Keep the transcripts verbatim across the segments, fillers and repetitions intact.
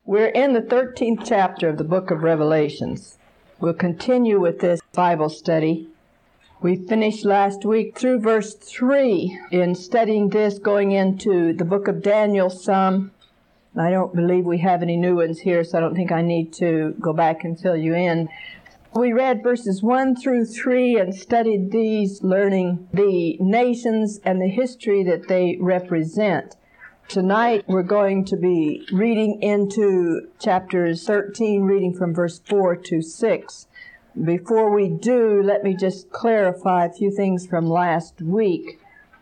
We're in the thirteenth chapter of the book of Revelations. We'll continue with this Bible study. We finished last week through verse three in studying this, going into the book of Daniel some. I don't believe we have any new ones here, so I don't think I need to go back and fill you in. We read verses one through three and studied these, learning the nations and the history that they represent. Tonight we're going to be reading into chapters thirteen, reading from verse four to six. Before we do, let me just clarify a few things from last week.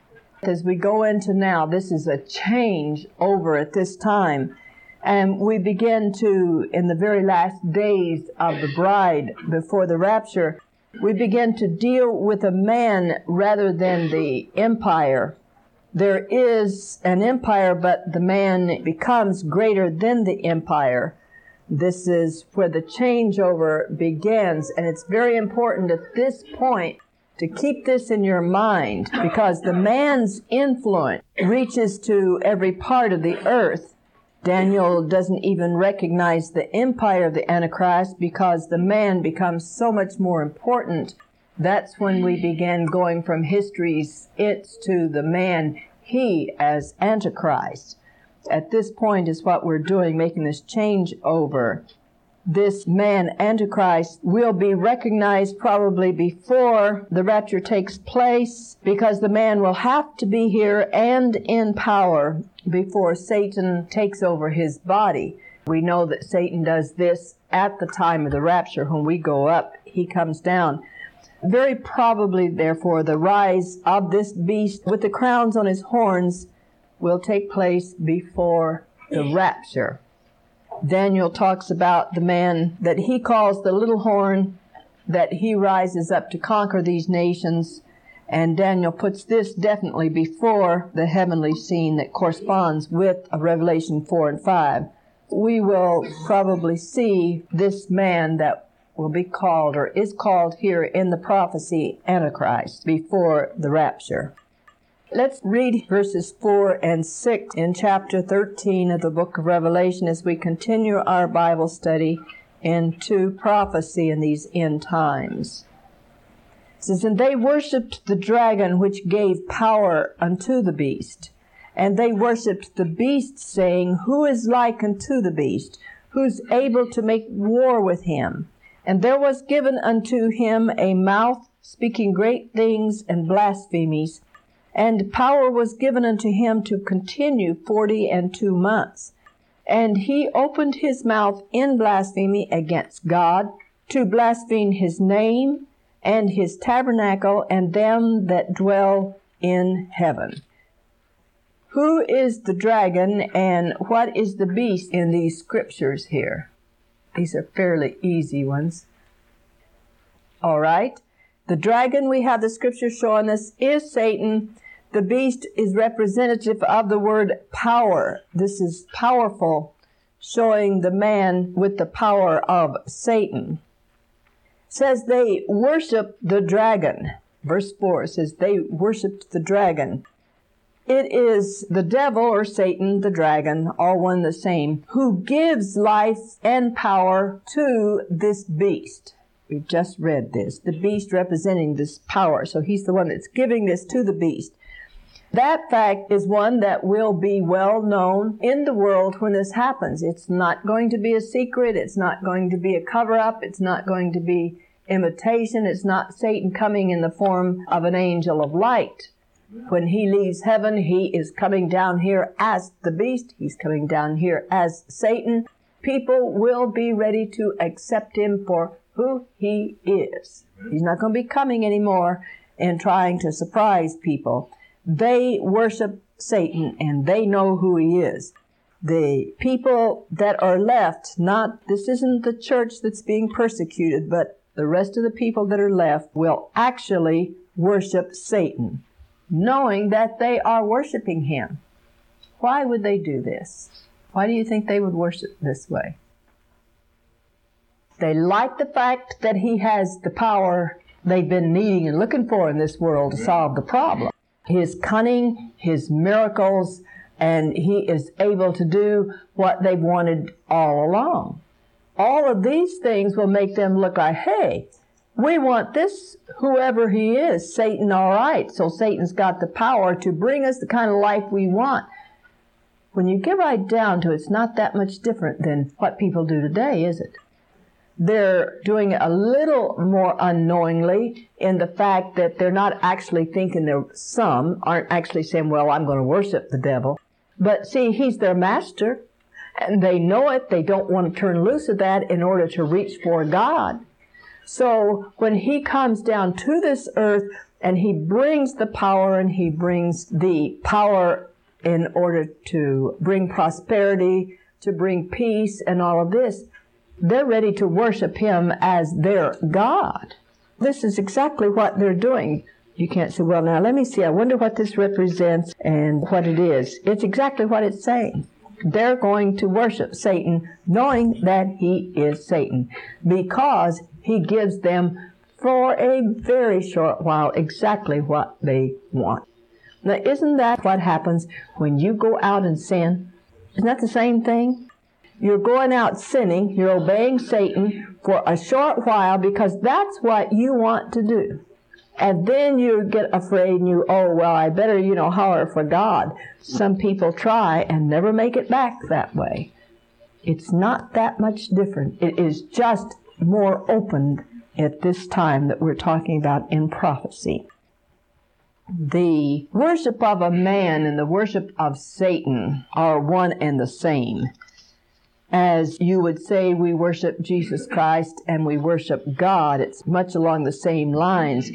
As we go into now, this is a change over at this time. And we begin to, in the very last days of the bride before the rapture, we begin to deal with a man rather than the empire. There is an empire, but the man becomes greater than the empire. This is where the changeover begins, and it's very important at this point to keep this in your mind, because the man's influence reaches to every part of the earth. Daniel doesn't even recognize the empire of the Antichrist because the man becomes so much more important. That's when we began going from history's it's to the man, he as Antichrist. At this point is what we're doing, making this change over. This man, Antichrist, will be recognized probably before the rapture takes place, because the man will have to be here and in power before Satan takes over his body. We know that Satan does this at the time of the rapture. When we go up, he comes down. Very probably, therefore, the rise of this beast with the crowns on his horns will take place before the rapture. Daniel talks about the man that he calls the little horn, that he rises up to conquer these nations, and Daniel puts this definitely before the heavenly scene that corresponds with Revelation four and five. We will probably see this man that will be called, or is called here in the prophecy, Antichrist, before the rapture. Let's read verses four and six in chapter thirteen of the book of Revelation as we continue our Bible study into prophecy in these end times. It says, "And they worshipped the dragon which gave power unto the beast. And they worshipped the beast, saying, Who is like unto the beast? Who's able to make war with him? And there was given unto him a mouth speaking great things and blasphemies. And power was given unto him to continue forty and two months. And he opened his mouth in blasphemy against God, to blaspheme his name, and his tabernacle, and them that dwell in heaven." Who is the dragon, and what is the beast in these scriptures here? These are fairly easy ones. All right. The dragon, we have the scripture showing us, is Satan. The beast is representative of the word power. This is powerful, showing the man with the power of Satan. It says they worship the dragon. Verse four says they worshiped the dragon. It is the devil, or Satan, the dragon, all one the same, who gives life and power to this beast. We've just read this. The beast representing this power. So he's the one that's giving this to the beast. That fact is one that will be well known in the world when this happens. It's not going to be a secret. It's not going to be a cover-up. It's not going to be imitation. It's not Satan coming in the form of an angel of light. When he leaves heaven, he is coming down here as the beast. He's coming down here as Satan. People will be ready to accept him for who he is. He's not going to be coming anymore and trying to surprise people. They worship Satan, and they know who he is. The people that are left, not, this isn't the church that's being persecuted, but the rest of the people that are left will actually worship Satan, knowing that they are worshiping him. Why would they do this? Why do you think they would worship this way? They like the fact that he has the power they've been needing and looking for in this world to solve the problem. His cunning, his miracles, and he is able to do what they wanted all along. All of these things will make them look like, hey, we want this, whoever he is, Satan, all right. So Satan's got the power to bring us the kind of life we want. When you get right down to it, it's not that much different than what people do today, is it? They're doing it a little more unknowingly in the fact that they're not actually thinking they're, some aren't actually saying, well, I'm going to worship the devil. But see, he's their master, and they know it. They don't want to turn loose of that in order to reach for God. So when he comes down to this earth and he brings the power and he brings the power in order to bring prosperity, to bring peace and all of this, they're ready to worship him as their God. This is exactly what they're doing. You can't say, well, now let me see. I wonder what this represents and what it is. It's exactly what it's saying. They're going to worship Satan knowing that he is Satan because he gives them for a very short while exactly what they want. Now, isn't that what happens when you go out and sin? Isn't that the same thing? You're going out sinning, you're obeying Satan for a short while because that's what you want to do. And then you get afraid and you, oh, well, I better, you know, holler for God. Some people try and never make it back that way. It's not that much different. It is just more opened at this time that we're talking about in prophecy. The worship of a man and the worship of Satan are one and the same. As you would say, we worship Jesus Christ and we worship God. It's much along the same lines.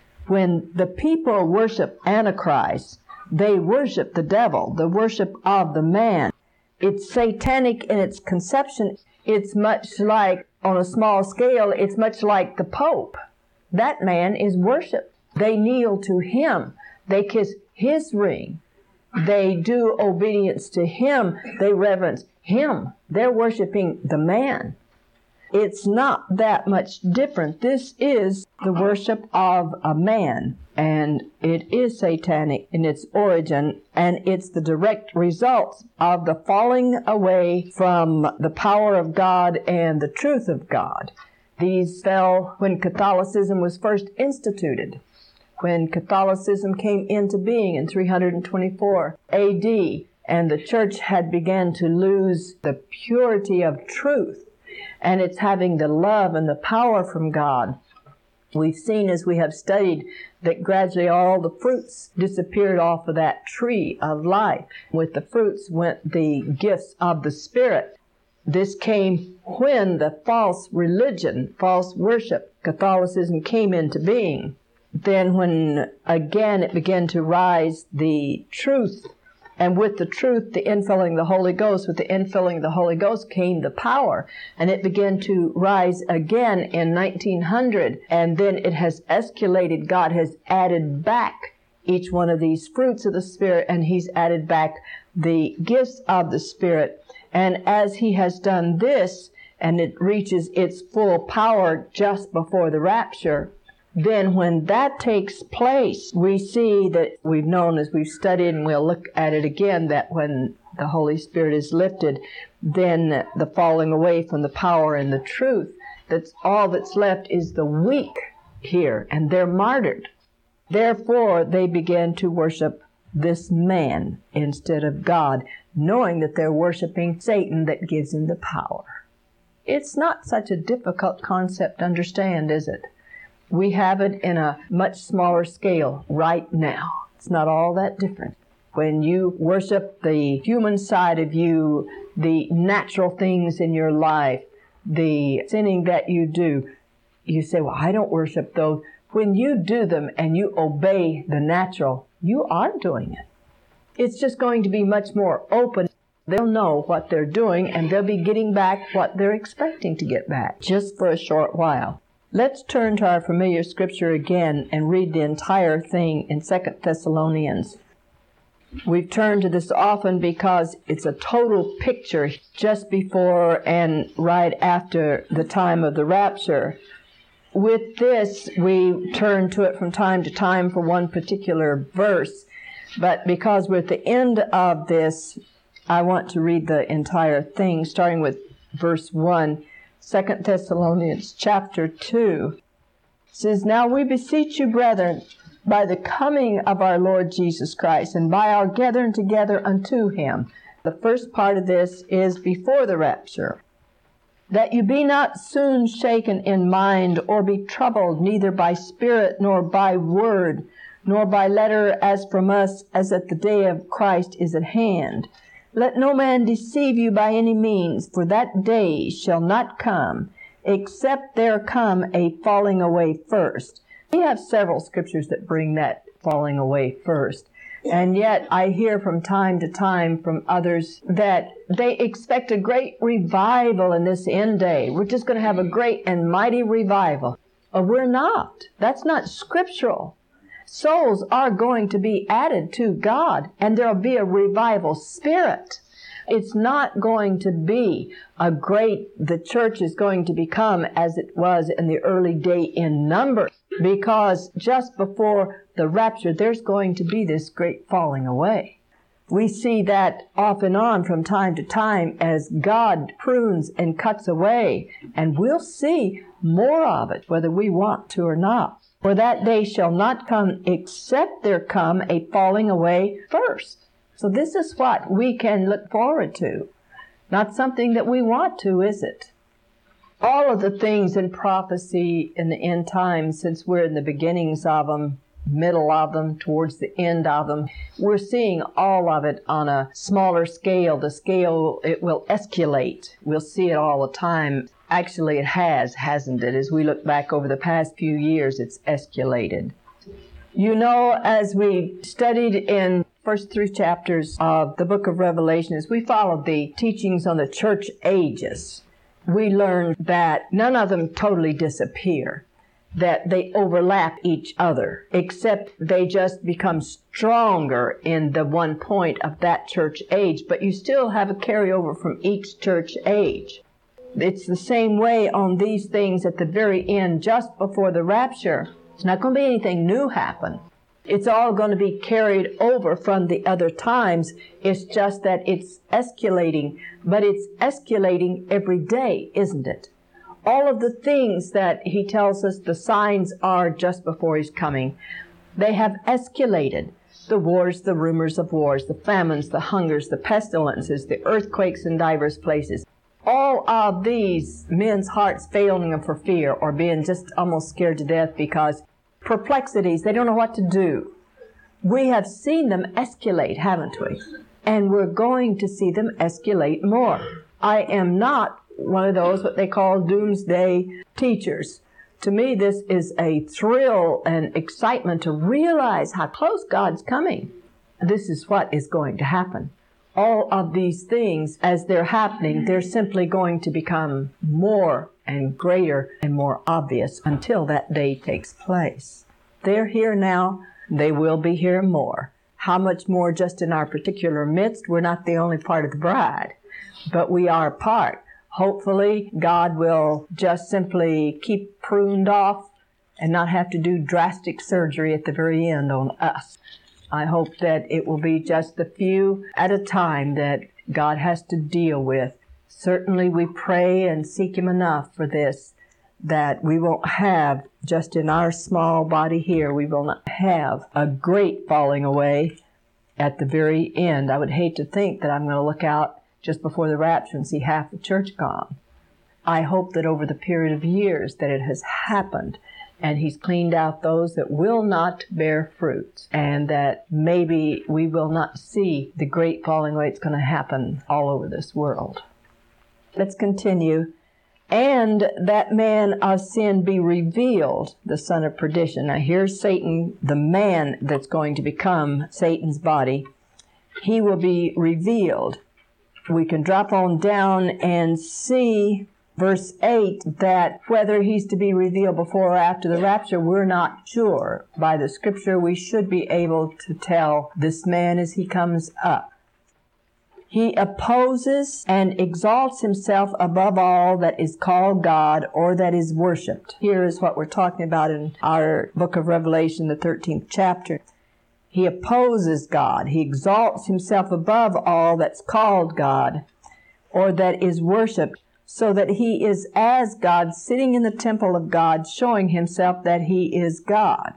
When the people worship Antichrist, they worship the devil, the worship of the man. It's satanic in its conception. It's much like, on a small scale, it's much like the Pope. That man is worshipped. They kneel to him. They kiss his ring. They do obedience to him. They reverence him. They're worshiping the man. It's not that much different. This is the worship of a man, and it is satanic in its origin, and it's the direct result of the falling away from the power of God and the truth of God. These fell when Catholicism was first instituted. When Catholicism came into being in three hundred twenty-four A D, and the church had begun to lose the purity of truth, and it's having the love and the power from God. We've seen as we have studied that gradually all the fruits disappeared off of that tree of life. With the fruits went the gifts of the Spirit. This came when the false religion, false worship, Catholicism came into being. Then when again it began to rise the truth, and with the truth, the infilling of the Holy Ghost, with the infilling of the Holy Ghost came the power, and it began to rise again in nineteen hundred, and then it has escalated. God has added back each one of these fruits of the Spirit, and he's added back the gifts of the Spirit. And as he has done this, and it reaches its full power just before the rapture, then when that takes place, we see that we've known as we've studied, and we'll look at it again, that when the Holy Spirit is lifted, then the falling away from the power and the truth, that's all that's left is the weak here, and they're martyred. Therefore, they begin to worship this man instead of God, knowing that they're worshiping Satan that gives him the power. It's not such a difficult concept to understand, is it? We have it in a much smaller scale right now. It's not all that different. When you worship the human side of you, the natural things in your life, the sinning that you do, you say, well, I don't worship those. When you do them and you obey the natural, you are doing it. It's just going to be much more open. They'll know what they're doing, and they'll be getting back what they're expecting to get back, just for a short while. Let's turn to our familiar scripture again and read the entire thing in Second Thessalonians. We've turned to this often because it's a total picture just before and right after the time of the rapture. With this, we turn to it from time to time for one particular verse. But because we're at the end of this, I want to read the entire thing, starting with verse one, Second Thessalonians chapter two. It says, "Now we beseech you, brethren, by the coming of our Lord Jesus Christ, and by our gathering together unto him." The first part of this is before the rapture. "That you be not soon shaken in mind, or be troubled, neither by spirit, nor by word, nor by letter as from us, as that the day of Christ is at hand. Let no man deceive you by any means, for that day shall not come, except there come a falling away first." We have several scriptures that bring that falling away first. And yet I hear from time to time from others that they expect a great revival in this end day. We're just going to have a great and mighty revival. But we're not. That's not scriptural. Souls are going to be added to God, and there'll be a revival spirit. It's not going to be a great, the church is going to become as it was in the early day in number, because just before the rapture, there's going to be this great falling away. We see that off and on from time to time as God prunes and cuts away, and we'll see more of it, whether we want to or not. "For that day shall not come, except there come a falling away first." So this is what we can look forward to. Not something that we want to, is it? All of the things in prophecy in the end times, since we're in the beginnings of them, middle of them, towards the end of them, we're seeing all of it on a smaller scale. The scale, it will escalate. We'll see it all the time. Actually, it has, hasn't it? As we look back over the past few years, it's escalated. You know, as we studied in first three chapters of the book of Revelation, as we followed the teachings on the church ages, we learned that none of them totally disappear, that they overlap each other, except they just become stronger in the one point of that church age, but you still have a carryover from each church age. It's the same way on these things at the very end, just before the rapture. It's not going to be anything new happen. It's all going to be carried over from the other times. It's just that it's escalating, but it's escalating every day, isn't it? All of the things that he tells us the signs are just before he's coming, they have escalated. The wars, the rumors of wars, the famines, the hungers, the pestilences, the earthquakes in divers places. All of these, men's hearts failing them for fear, or being just almost scared to death because perplexities, they don't know what to do. We have seen them escalate, haven't we? And we're going to see them escalate more. I am not one of those, what they call doomsday teachers. To me, this is a thrill and excitement to realize how close God's coming. This is what is going to happen. All of these things, as they're happening, they're simply going to become more and greater and more obvious until that day takes place. They're here now. They will be here more. How much more just in our particular midst? We're not the only part of the bride, but we are a part. Hopefully, God will just simply keep pruned off and not have to do drastic surgery at the very end on us. I hope that it will be just the few at a time that God has to deal with. Certainly we pray and seek Him enough for this, that we won't have, just in our small body here, we will not have a great falling away at the very end. I would hate to think that I'm going to look out just before the rapture and see half the church gone. I hope that over the period of years that it has happened, and He's cleaned out those that will not bear fruit, and that maybe we will not see the great falling away that's going to happen all over this world. Let's continue. "And that man of sin be revealed, the son of perdition." Now here's Satan, the man that's going to become Satan's body. He will be revealed. We can drop on down and see verse eight, that whether he's to be revealed before or after the rapture, we're not sure. By the scripture, we should be able to tell this man as he comes up. "He opposes and exalts himself above all that is called God or that is worshipped." Here is what we're talking about in our book of Revelation, the thirteenth chapter. He opposes God. He exalts himself above all that's called God or that is worshipped, so that he is as God, sitting in the temple of God, showing himself that he is God.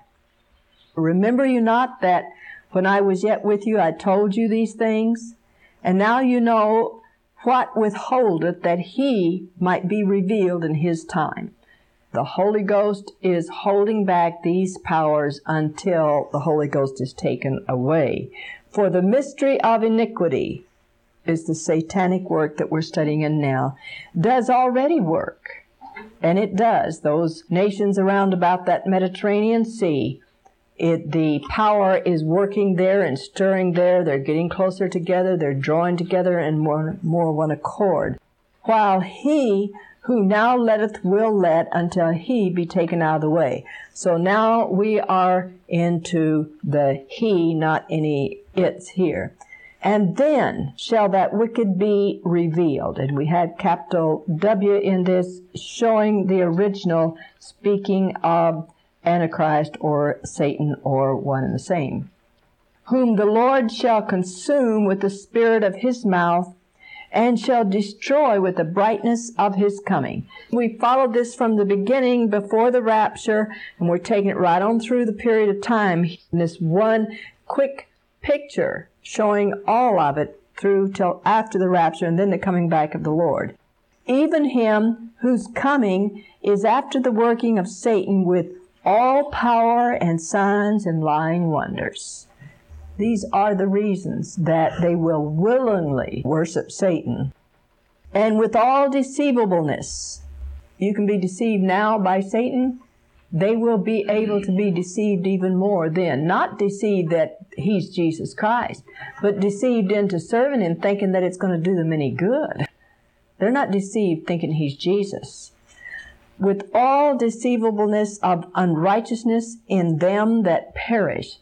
Remember you not that when I was yet with you, I told you these things? And now you know what withholdeth, that he might be revealed in his time. The Holy Ghost is holding back these powers until the Holy Ghost is taken away. For the mystery of iniquity is the satanic work that we're studying in now, does already work. And it does. Those nations around about that Mediterranean Sea, it, the power is working there and stirring there. They're getting closer together. They're drawing together in more, more one accord. While he who now letteth will let until he be taken out of the way. So now we are into the he, not any it's here. And then shall that wicked be revealed. And we had capital W in this, showing the original, speaking of Antichrist or Satan or one and the same. Whom the Lord shall consume with the spirit of his mouth, and shall destroy with the brightness of his coming. We followed this from the beginning before the rapture, and we're taking it right on through the period of time in this one quick picture showing all of it through till after the rapture and then the coming back of the Lord. Even him whose coming is after the working of Satan with all power and signs and lying wonders. These are the reasons that they will willingly worship Satan. And with all deceivableness, you can be deceived now by Satan. They will be able to be deceived even more then. Not deceived that he's Jesus Christ, but deceived into serving him thinking that it's going to do them any good. They're not deceived thinking he's Jesus. With all deceivableness of unrighteousness in them that perish,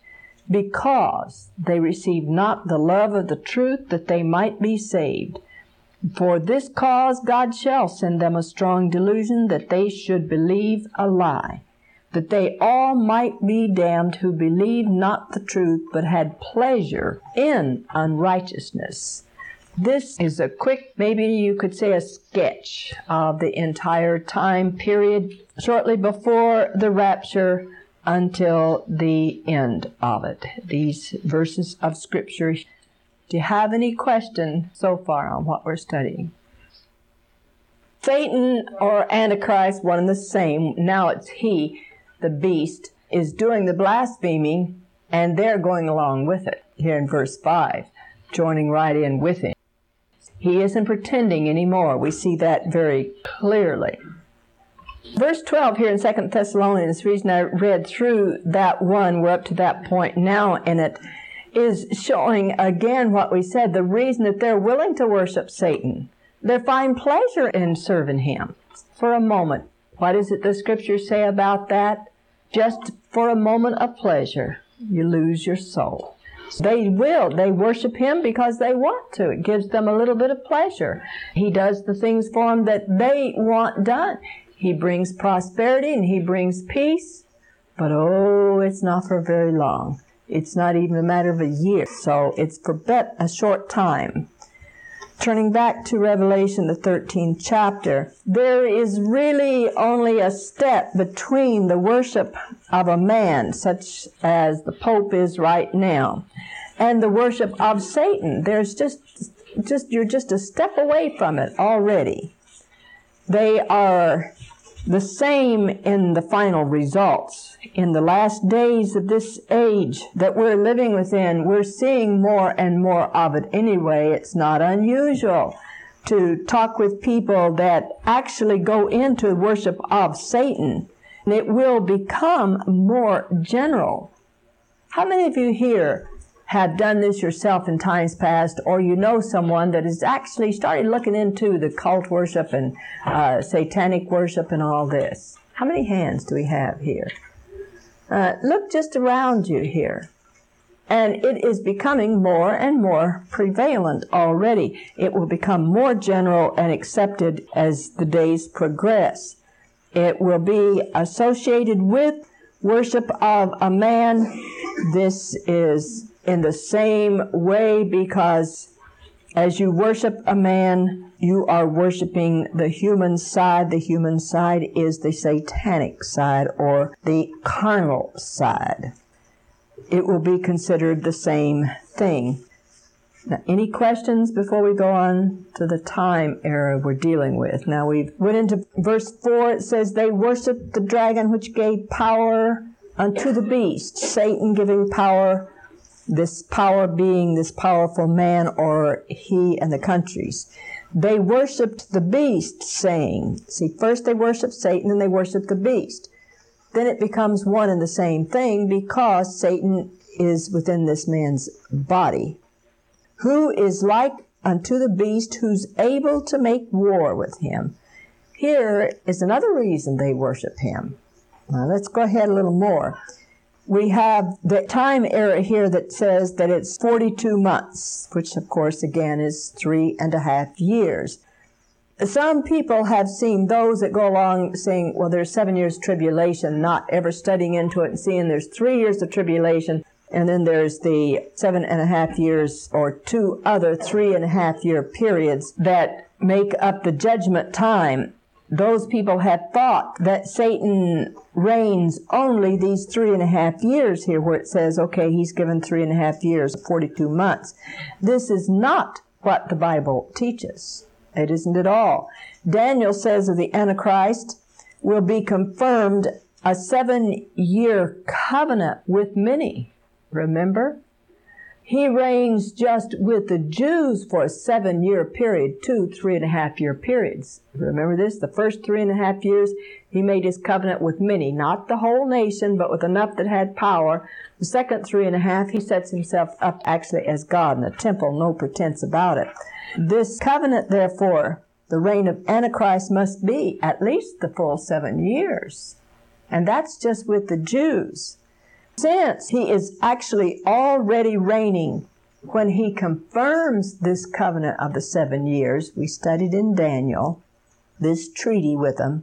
because they receive not the love of the truth, that they might be saved. For this cause God shall send them a strong delusion, that they should believe a lie, that they all might be damned who believed not the truth, but had pleasure in unrighteousness. This is a quick, maybe you could say a sketch of the entire time period shortly before the rapture until the end of it. These verses of Scripture. Do you have any question so far on what we're studying? Satan or Antichrist, one and the same. Now it's he, the beast, is doing the blaspheming, and they're going along with it. Here in verse five, joining right in with him. He isn't pretending anymore. We see that very clearly. Verse twelve here in Second Thessalonians, the reason I read through that one, we're up to that point now in it, is showing again what we said, the reason that they're willing to worship Satan. They find pleasure in serving him for a moment. What is it the Scriptures say about that? Just for a moment of pleasure, you lose your soul. They will. They worship him because they want to. It gives them a little bit of pleasure. He does the things for them that they want done. He brings prosperity and he brings peace, but oh, it's not for very long. It's not even a matter of a year, so it's for but a short time. Turning back to Revelation, the thirteenth chapter, there is really only a step between the worship of a man, such as the Pope is right now, and the worship of Satan. There's just, just you're just a step away from it already. They are the same in the final results. In the last days of this age that we're living within, we're seeing more and more of it anyway. It's not unusual to talk with people that actually go into worship of Satan. And it will become more general. How many of you here have done this yourself in times past, or you know someone that has actually started looking into the cult worship and uh, satanic worship and all this? How many hands do we have here? Uh, look just around you here. And it is becoming more and more prevalent already. It will become more general and accepted as the days progress. It will be associated with Worship of a man, this is in the same way, because as you worship a man, you are worshiping the human side. The human side is the satanic side or the carnal side. It will be considered the same thing. Now, any questions before we go on to the time era we're dealing with? Now, we went into verse four. It says, they worshiped the dragon which gave power unto the beast. Satan giving power, this power being this powerful man or he and the countries. They worshiped the beast, saying, see, first they worship Satan and they worship the beast. Then it becomes one and the same thing, because Satan is within this man's body. Who is like unto the beast, who's able to make war with him. Here is another reason they worship him. Now let's go ahead a little more. We have the time era here that says that it's forty-two months, which of course again is three and a half years. Some people have seen those that go along saying, well, there's seven years tribulation, not ever studying into it and seeing there's three years of tribulation, and then there's the seven and a half years or two other three and a half year periods that make up the judgment time. Those people have thought that Satan reigns only these three and a half years here, where it says, okay, he's given three and a half years, forty-two months. This is not what the Bible teaches. It isn't at all. Daniel says of the Antichrist will be confirmed a seven-year covenant with many. Remember? He reigns just with the Jews for a seven-year period, two three and a half year periods. Remember this? The first three and a half years, he made his covenant with many, not the whole nation, but with enough that had power. The second three and a half, he sets himself up actually as God in a temple, no pretense about it. This covenant, therefore, the reign of Antichrist must be at least the full seven years. And that's just with the Jews. Since he is actually already reigning when he confirms this covenant of the seven years, we studied in Daniel, this treaty with them,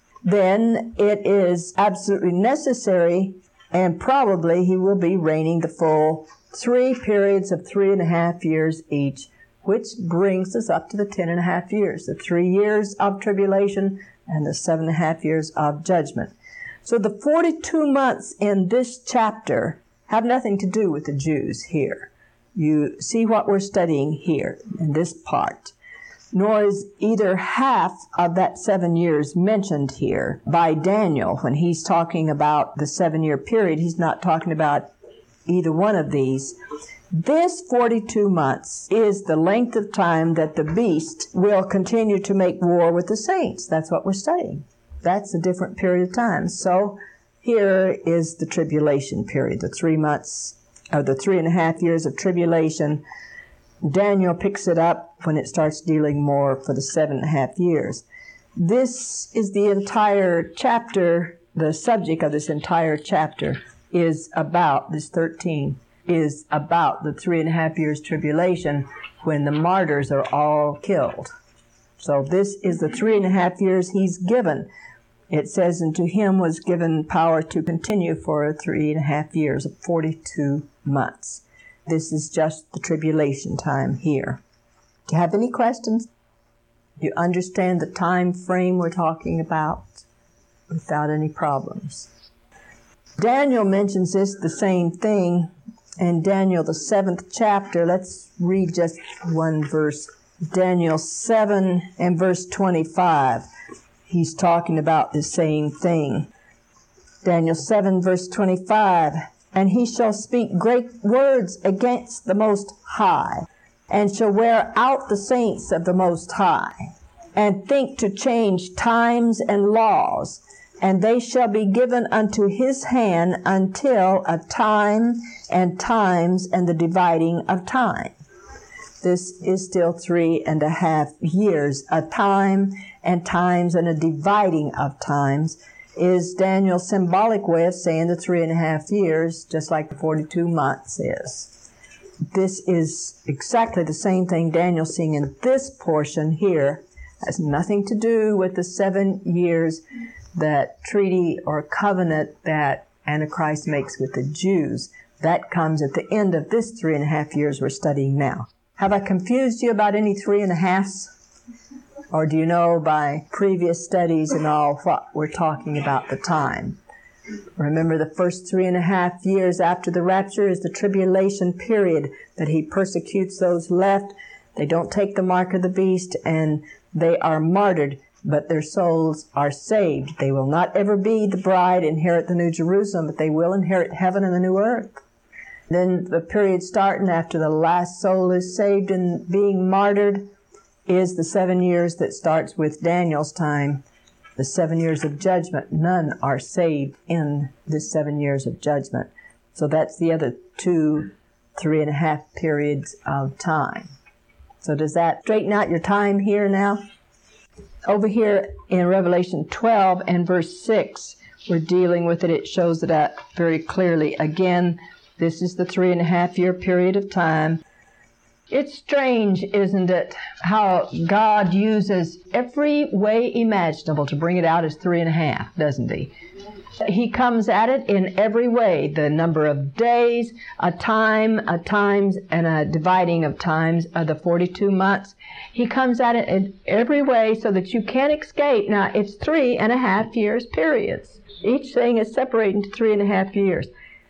then it is absolutely necessary, and probably he will be reigning the full three periods of three and a half years each, which brings us up to the ten and a half years, the three years of tribulation and the seven and a half years of judgment. So the forty-two months in this chapter have nothing to do with the Jews here. You see what we're studying here in this part. Nor is either half of that seven years mentioned here by Daniel. When he's talking about the seven-year period, he's not talking about either one of these. This forty-two months is the length of time that the beast will continue to make war with the saints. That's what we're studying. That's a different period of time. So here is the tribulation period, the three months, or the three and a half years of tribulation. Daniel picks it up when it starts dealing more for the seven and a half years. This is the entire chapter, the subject of this entire chapter is about, this thirteen, is about the three and a half years tribulation when the martyrs are all killed. So this is the three and a half years he's given. It says, and to him was given power to continue for three and a half years, of forty-two months. This is just the tribulation time here. Do you have any questions? Do you understand the time frame we're talking about without any problems? Daniel mentions this, the same thing, in Daniel, the seventh chapter. Let's read just one verse. Daniel seven and verse twenty-five. He's talking about the same thing. Daniel seven, verse twenty-five. And he shall speak great words against the Most High, and shall wear out the saints of the Most High, and think to change times and laws, and they shall be given unto his hand until a time and times and the dividing of time. This is still three and a half years. A time and times and a dividing of times is Daniel's symbolic way of saying the three and a half years, just like the forty-two months is. This is exactly the same thing Daniel's seeing in this portion here. It has nothing to do with the seven years, that treaty or covenant that Antichrist makes with the Jews. That comes at the end of this three and a half years we're studying now. Have I confused you about any three and a halves? Or do you know by previous studies and all what we're talking about the time? Remember, the first three and a half years after the rapture is the tribulation period that he persecutes those left. They don't take the mark of the beast, and they are martyred, but their souls are saved. They will not ever be the bride, inherit the New Jerusalem, but they will inherit heaven and the new earth. Then the period starting after the last soul is saved and being martyred is the seven years that starts with Daniel's time, the seven years of judgment. None are saved in this seven years of judgment. So that's the other two, three and a half periods of time. So does that straighten out your time here now? Over here in Revelation twelve and verse six, we're dealing with it. It shows it out very clearly. Again, this is the three and a half year period of time. It's strange, isn't it, how God uses every way imaginable to bring it out as three and a half, doesn't he? He comes at it in every way, the number of days, a time, a times, and a dividing of times of the forty-two months. He comes at it in every way so that you can't escape. Now, it's three and a half years periods. Each thing is separated into three and a half years.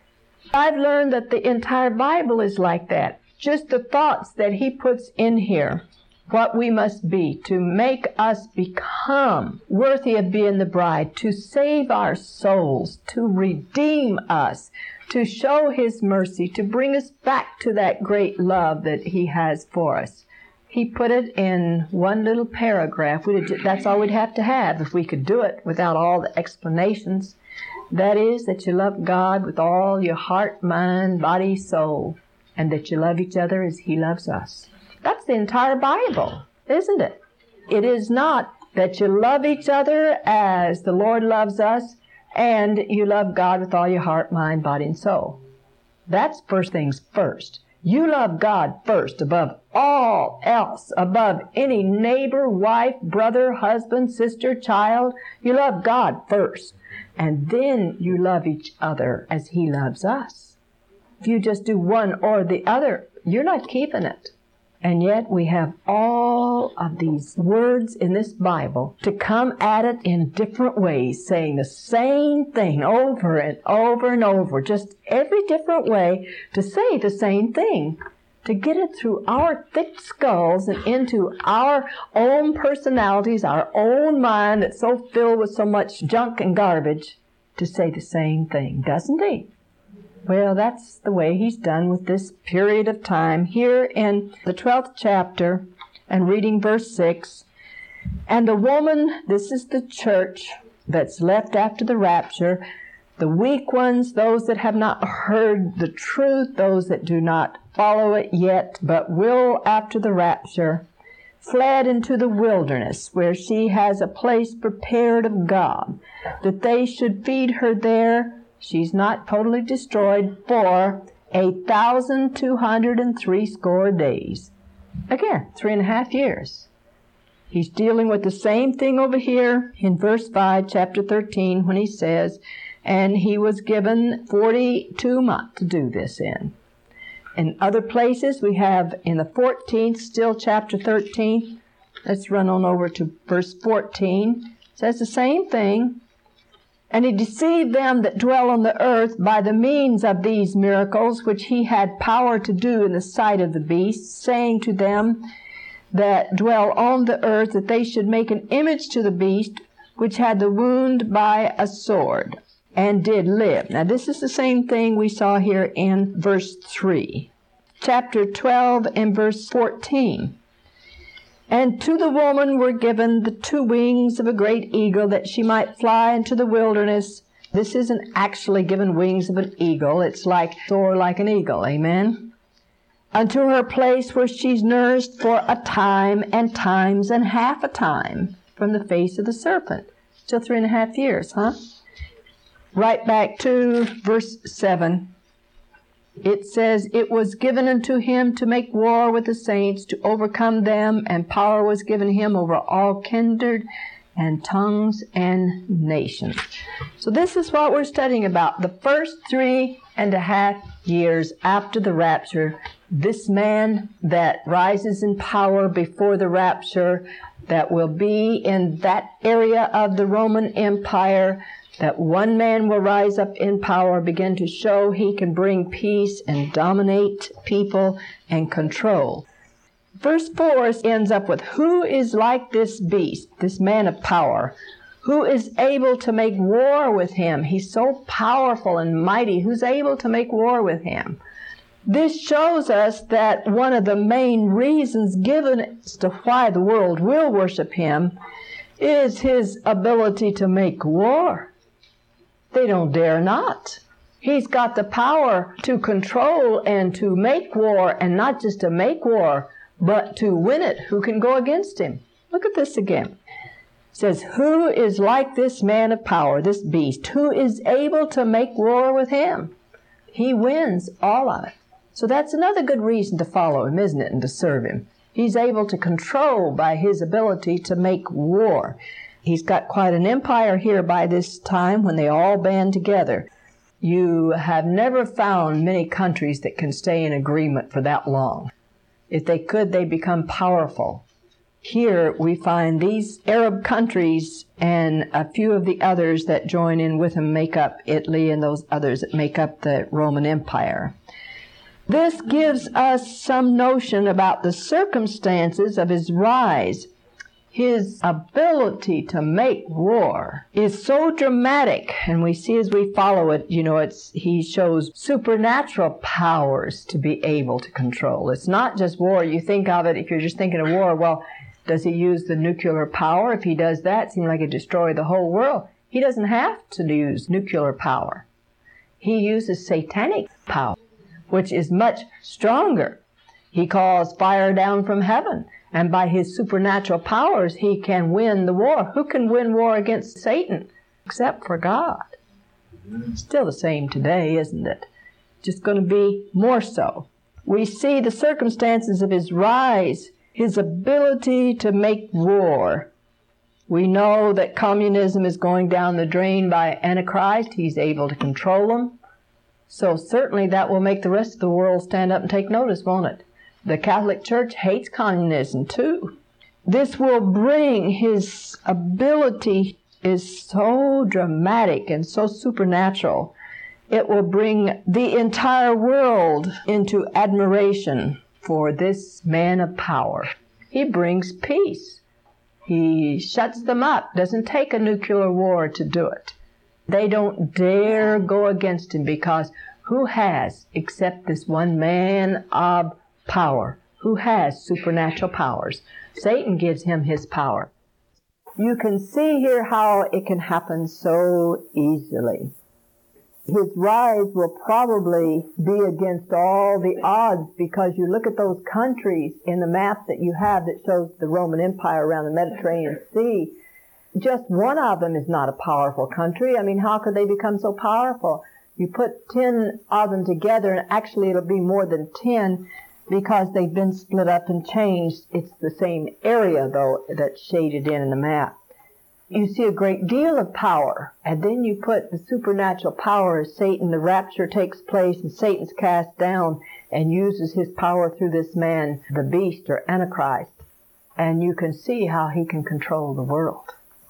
I've learned that the entire Bible is like that. Just the thoughts that he puts in here, what we must be to make us become worthy of being the bride, to save our souls, to redeem us, to show his mercy, to bring us back to that great love that he has for us. He put it in one little paragraph. We'd, that's all we'd have to have if we could do it without all the explanations. That is, that you love God with all your heart, mind, body, soul, and that you love each other as he loves us. That's the entire Bible, isn't it? It is not that you love each other as the Lord loves us and you love God with all your heart, mind, body, and soul. That's first things first. You love God first above all else, above any neighbor, wife, brother, husband, sister, child. You love God first. And then you love each other as he loves us. If you just do one or the other, you're not keeping it. And yet we have all of these words in this Bible to come at it in different ways, saying the same thing over and over and over, just every different way to say the same thing, to get it through our thick skulls and into our own personalities, our own mind that's so filled with so much junk and garbage, to say the same thing, doesn't he? Well, that's the way he's done with this period of time. Here in the twelfth chapter, and reading verse six, and the woman, this is the church that's left after the rapture, the weak ones, those that have not heard the truth, those that do not follow it yet, but will after the rapture, fled into the wilderness, where she has a place prepared of God, that they should feed her there. She's not totally destroyed for a thousand two hundred and three score days. Again, three and a half years. He's dealing with the same thing over here in verse five, chapter thirteen, when he says, and he was given forty-two months to do this in. In other places, we have in the fourteenth, still chapter thirteen. Let's run on over to verse fourteen. It says the same thing. And he deceived them that dwell on the earth by the means of these miracles, which he had power to do in the sight of the beast, saying to them that dwell on the earth that they should make an image to the beast, which had the wound by a sword, and did live. Now this is the same thing we saw here in verse three. Chapter twelve and verse fourteen. And to the woman were given the two wings of a great eagle, that she might fly into the wilderness. This isn't actually given wings of an eagle. It's like soar like an eagle. Amen. Unto her place where she's nourished for a time and times and half a time from the face of the serpent. Still three and a half years, huh? Right back to verse seven. It says, it was given unto him to make war with the saints, to overcome them, and power was given him over all kindred and tongues and nations. So this is what we're studying about. The first three and a half years after the rapture, this man that rises in power before the rapture, that will be in that area of the Roman Empire, that one man will rise up in power, begin to show he can bring peace and dominate people and control. Verse four ends up with, who is like this beast, this man of power? Who is able to make war with him? He's so powerful and mighty. Who's able to make war with him? This shows us that one of the main reasons given as to why the world will worship him is his ability to make war. They don't dare not. He's got the power to control and to make war, and not just to make war, but to win it. Who can go against him? Look at this again. It says, who is like this man of power, this beast? Who is able to make war with him? He wins all of it. So that's another good reason to follow him, isn't it, and to serve him. He's able to control by his ability to make war. He's got quite an empire here by this time when they all band together. You have never found many countries that can stay in agreement for that long. If they could, they become powerful. Here we find these Arab countries and a few of the others that join in with them make up Italy and those others that make up the Roman Empire. This gives us some notion about the circumstances of his rise. His ability to make war is so dramatic, and we see as we follow it, you know, it's he shows supernatural powers to be able to control. It's not just war. You think of it, if you're just thinking of war, well, does he use the nuclear power? If he does that, it seems like it'd destroy the whole world. He doesn't have to use nuclear power. He uses satanic power, which is much stronger. He calls fire down from heaven, and by his supernatural powers, he can win the war. Who can win war against Satan except for God? Still the same today, isn't it? Just going to be more so. We see the circumstances of his rise, his ability to make war. We know that communism is going down the drain by Antichrist. He's able to control them. So certainly that will make the rest of the world stand up and take notice, won't it? The Catholic Church hates communism too. This will bring, his ability is so dramatic and so supernatural. It will bring the entire world into admiration for this man of power. He brings peace. He shuts them up. Doesn't take a nuclear war to do it. They don't dare go against him, because who has except this one man of power? Who has supernatural powers? Satan gives him his power. You can see here how it can happen so easily. His rise will probably be against all the odds, because you look at those countries in the map that you have that shows the Roman Empire around the Mediterranean Sea. Just one of them is not a powerful country. I mean, how could they become so powerful? You put ten of them together, and actually it'll be more than ten, because they've been split up and changed. It's the same area, though, that's shaded in in the map. You see a great deal of power, and then you put the supernatural power as Satan, the rapture takes place, and Satan's cast down and uses his power through this man, the beast or Antichrist. And you can see how he can control the world.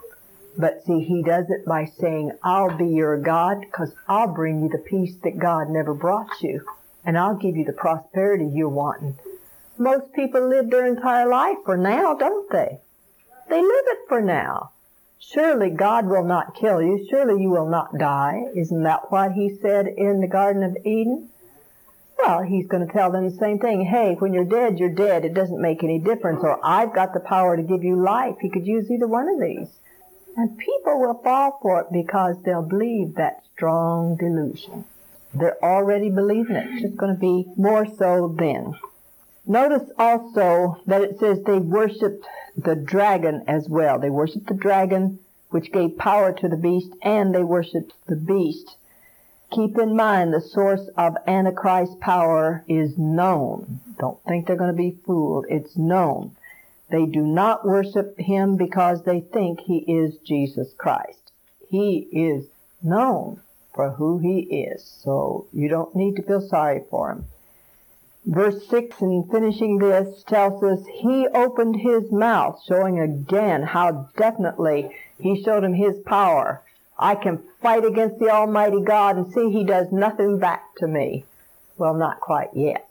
But see, he does it by saying, I'll be your God, because I'll bring you the peace that God never brought you. And I'll give you the prosperity you're wanting. Most people live their entire life for now, don't they? They live it for now. Surely God will not kill you. Surely you will not die. Isn't that what he said in the Garden of Eden? Well, he's going to tell them the same thing. Hey, when you're dead, you're dead. It doesn't make any difference. Or I've got the power to give you life. He could use either one of these. And people will fall for it because they'll believe that strong delusion. They're already believing it. It's just going to be more so then. Notice also that it says they worshipped the dragon as well. They worshipped the dragon, which gave power to the beast, and they worshipped the beast. Keep in mind, the source of Antichrist's power is known. Don't think they're going to be fooled. It's known. They do not worship him because they think he is Jesus Christ. He is known for who he is. So you don't need to feel sorry for him. Verse six, in finishing this, tells us he opened his mouth, showing again how definitely he showed him his power. I can fight against the Almighty God and see he does nothing back to me. Well, not quite yet.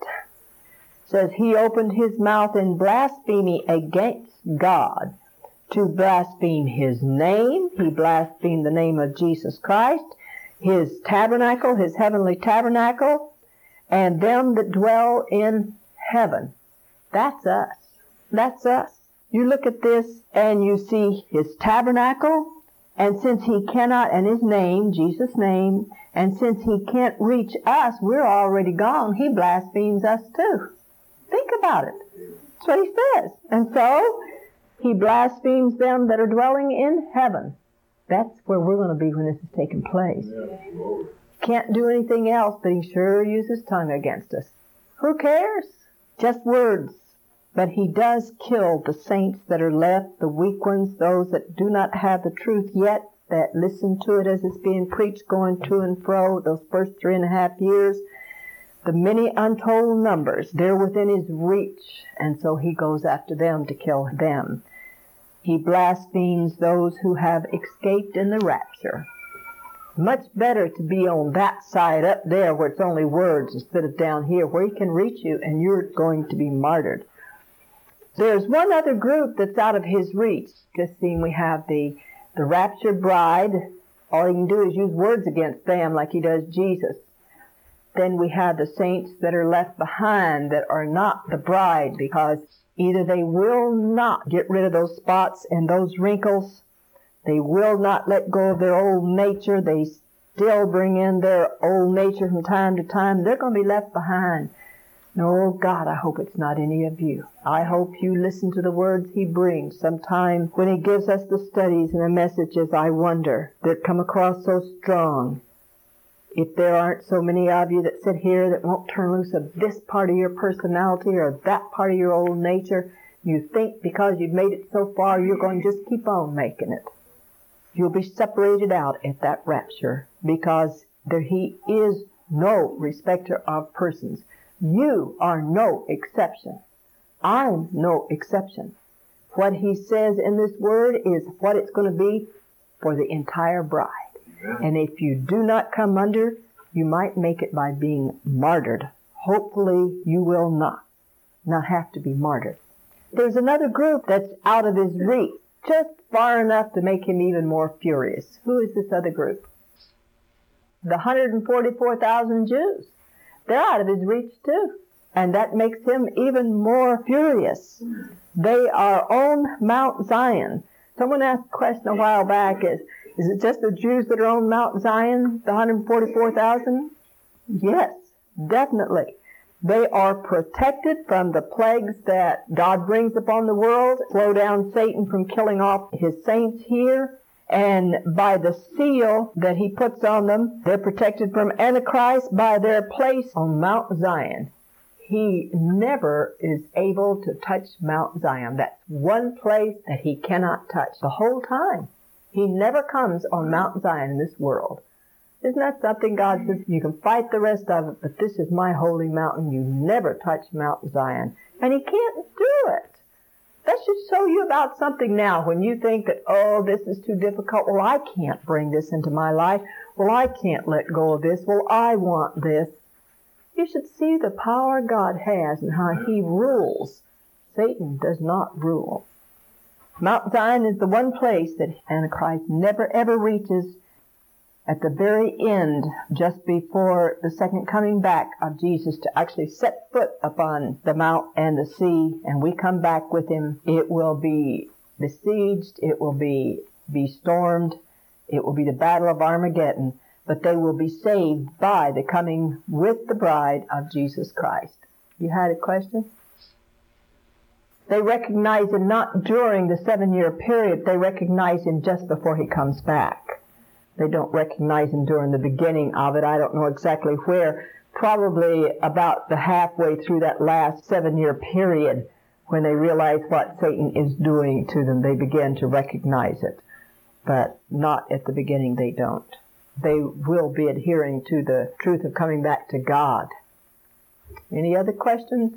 It says he opened his mouth in blasphemy against God, to blaspheme his name. He blasphemed the name of Jesus Christ, his tabernacle, his heavenly tabernacle, and them that dwell in heaven. That's us. That's us. You look at this and you see his tabernacle, and since he cannot, and his name, Jesus' name, and since he can't reach us, we're already gone, he blasphemes us too. Think about it. That's what he says. And so, he blasphemes them that are dwelling in heaven. That's where we're going to be when this is taking place. Can't do anything else, but he sure uses tongue against us. Who cares? Just words. But he does kill the saints that are left, the weak ones, those that do not have the truth yet, that listen to it as it's being preached, going to and fro, those first three and a half years. The many untold numbers, they're within his reach, and so he goes after them to kill them. He blasphemes those who have escaped in the rapture. Much better to be on that side up there where it's only words instead of down here where he can reach you and you're going to be martyred. There's one other group that's out of his reach. Just seeing we have the, the raptured bride. All he can do is use words against them like he does Jesus. Then we have the saints that are left behind that are not the bride, because either they will not get rid of those spots and those wrinkles, they will not let go of their old nature, they still bring in their old nature from time to time, they're going to be left behind. No, God, I hope it's not any of you. I hope you listen to the words he brings sometime when he gives us the studies and the messages, I wonder, that come across so strong. If there aren't so many of you that sit here that won't turn loose of this part of your personality or that part of your old nature, you think because you've made it so far, you're going to just keep on making it. You'll be separated out at that rapture, because there he is no respecter of persons. You are no exception. I'm no exception. What he says in this word is what it's going to be for the entire bride. And if you do not come under, you might make it by being martyred. Hopefully you will not, not have to be martyred. There's another group that's out of his reach, just far enough to make him even more furious. Who is this other group? The one hundred forty-four thousand Jews. They're out of his reach too. And that makes him even more furious. They are on Mount Zion. Someone asked a question a while back, is, is it just the Jews that are on Mount Zion, the one hundred forty-four thousand? Yes, definitely. They are protected from the plagues that God brings upon the world, slow down Satan from killing off his saints here, and by the seal that he puts on them, they're protected from Antichrist by their place on Mount Zion. He never is able to touch Mount Zion. That's one place that he cannot touch the whole time. He never comes on Mount Zion in this world. Isn't that something? God says, you can fight the rest of it, but this is my holy mountain. You never touch Mount Zion. And he can't do it. That should show you about something now when you think that, oh, this is too difficult. Well, I can't bring this into my life. Well, I can't let go of this. Well, I want this. You should see the power God has and how he rules. Satan does not rule. Mount Zion is the one place that Antichrist never ever reaches. At the very end, just before the second coming back of Jesus to actually set foot upon the mount and the sea, and we come back with him, it will be besieged, it will be, be stormed, it will be the battle of Armageddon, but they will be saved by the coming with the bride of Jesus Christ. You had a question? They recognize him not during the seven-year period, they recognize him just before he comes back. They don't recognize him during the beginning of it. I don't know exactly where. Probably about the halfway through that last seven-year period, when they realize what Satan is doing to them, they begin to recognize it. But not at the beginning, they don't. they will be adhering to the truth of coming back to God. Any other questions?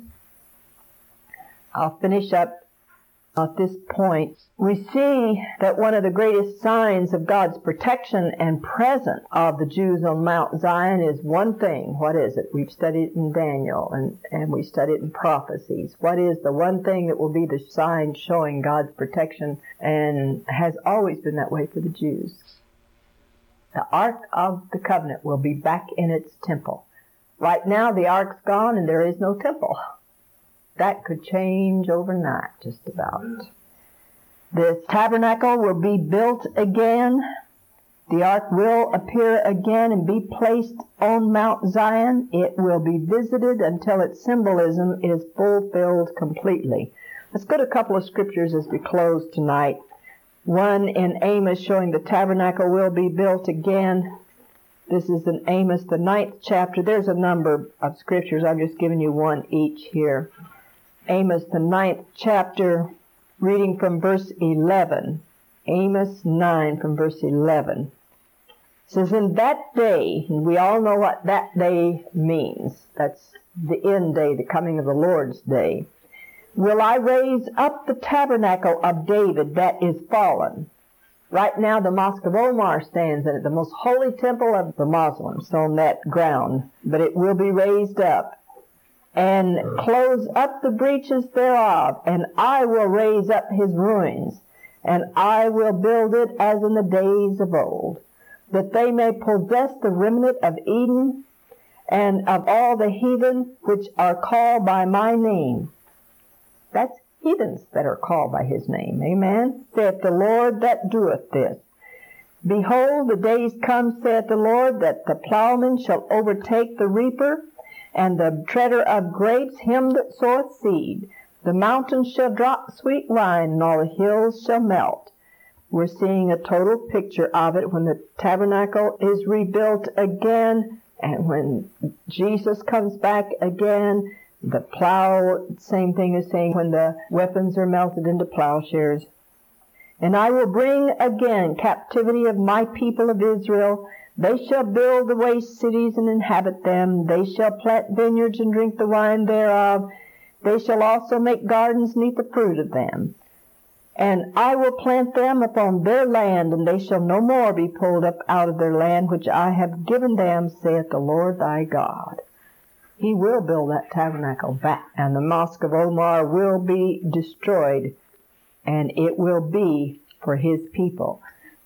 I'll finish up at this point. We see that one of the greatest signs of God's protection and presence of the Jews on Mount Zion is one thing. What is it? We've studied it in Daniel, and, and we studied it in prophecies. What is the one thing that will be the sign showing God's protection, and has always been that way for the Jews? The Ark of the Covenant will be back in its temple. Right now the Ark's gone and there is no temple. That could change overnight, just about. The tabernacle will be built again. The ark will appear again and be placed on Mount Zion. It will be visited until its symbolism is fulfilled completely. Let's go to a couple of scriptures as we close tonight. One in Amos showing the tabernacle will be built again. This is in Amos, the ninth chapter. There's a number of scriptures. I'm just giving you one each here. Amos, the ninth chapter, reading from verse eleven. Amos nine from verse eleven. It says, in that day, and we all know what that day means. That's the end day, the coming of the Lord's day. Will I raise up the tabernacle of David that is fallen. Right now the Mosque of Omar stands in it, the most holy temple of the Muslims on that ground. But it will be raised up. And close up the breaches thereof, and I will raise up his ruins, and I will build it as in the days of old, that they may possess the remnant of Eden, and of all the heathen which are called by my name. That's heathens that are called by his name. Amen. Saith the Lord that doeth this. Behold, the days come, saith the Lord, that the plowman shall overtake the reaper, and the treader of grapes him that soweth seed. The mountains shall drop sweet wine, and all the hills shall melt. We're seeing a total picture of it when the tabernacle is rebuilt again, and when Jesus comes back again. The plow, same thing as saying when the weapons are melted into plowshares. And I will bring again captivity of my people of Israel. They shall build the waste cities and inhabit them. They shall plant vineyards and drink the wine thereof. They shall also make gardens and eat the fruit of them. And I will plant them upon their land, and they shall no more be pulled up out of their land, which I have given them, saith the Lord thy God. He will build that tabernacle back, and the Mosque of Omar will be destroyed, and it will be for his people.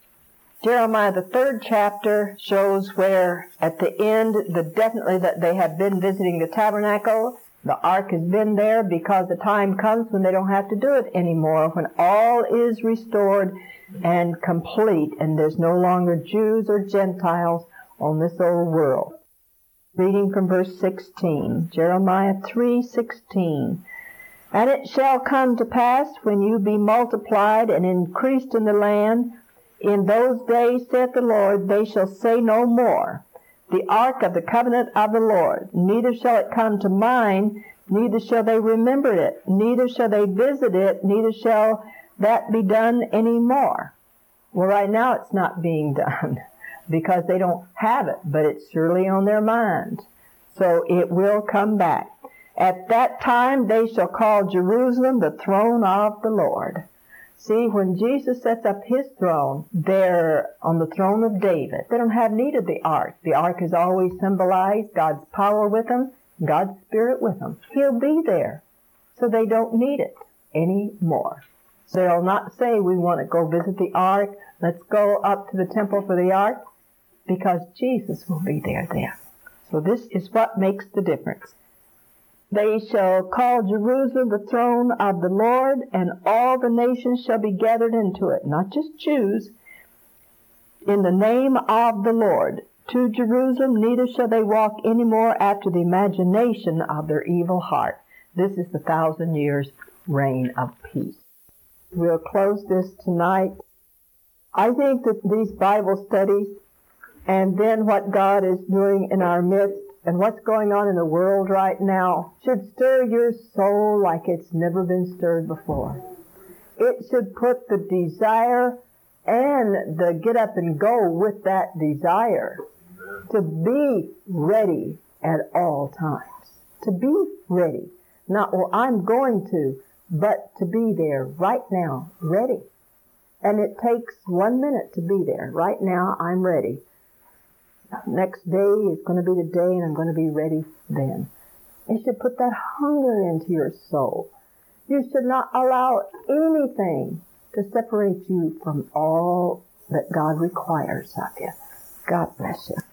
Jeremiah, the third chapter, shows where at the end, the definitely that they have been visiting the tabernacle. The ark has been there because the time comes when they don't have to do it anymore, when all is restored and complete, and there's no longer Jews or Gentiles on this old world. Reading from verse sixteen, Jeremiah three sixteen. And it shall come to pass, when you be multiplied and increased in the land, in those days, saith the Lord, they shall say no more, the ark of the covenant of the Lord. Neither shall it come to mind, neither shall they remember it, neither shall they visit it, neither shall that be done any more. Well, right now it's not being done, because they don't have it, but it's surely on their mind. So it will come back. At that time they shall call Jerusalem the throne of the Lord. See, when Jesus sets up his throne, they're on the throne of David. They don't have need of the ark. The ark has always symbolized God's power with them, God's Spirit with them. He'll be there, so they don't need it anymore. They'll not say, we want to go visit the ark, let's go up to the temple for the ark, because Jesus will be there then. So this is what makes the difference. They shall call Jerusalem the throne of the Lord, and all the nations shall be gathered into it, not just Jews, in the name of the Lord. To Jerusalem neither shall they walk any more after the imagination of their evil heart. This is the thousand years reign of peace. We'll close this tonight. I think that these Bible studies, and then what God is doing in our midst, and what's going on in the world right now, should stir your soul like it's never been stirred before. It should put the desire and the get up and go with that desire to be ready at all times. To be ready. Not, well, I'm going to, but to be there right now, ready. And it takes one minute to be there. Right now, I'm ready. Next day is going to be the day, and I'm going to be ready then. You should put that hunger into your soul. You should not allow anything to separate you from all that God requires of you. God bless you.